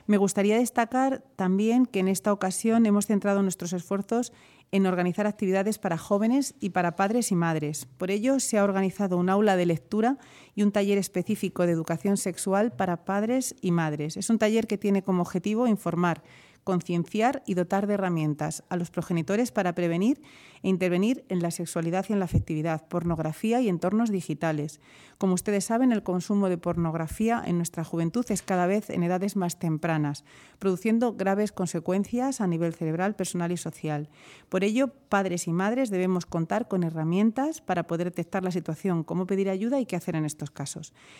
Me gustaría destacar también que en esta ocasión hemos centrado nuestros esfuerzos en organizar actividades para jóvenes y para padres y madres. Por ello, se ha organizado un aula de lectura y un taller específico de educación sexual para padres y madres. Es un taller que tiene como objetivo informar, concienciar y dotar de herramientas a los progenitores para prevenir e intervenir en la sexualidad y en la afectividad, pornografía y entornos digitales. Como ustedes saben, el consumo de pornografía en nuestra juventud es cada vez en edades más tempranas, produciendo graves consecuencias a nivel cerebral, personal y social. Por ello, padres y madres debemos contar con herramientas para poder detectar la situación, cómo pedir ayuda y qué hacer en estos casos.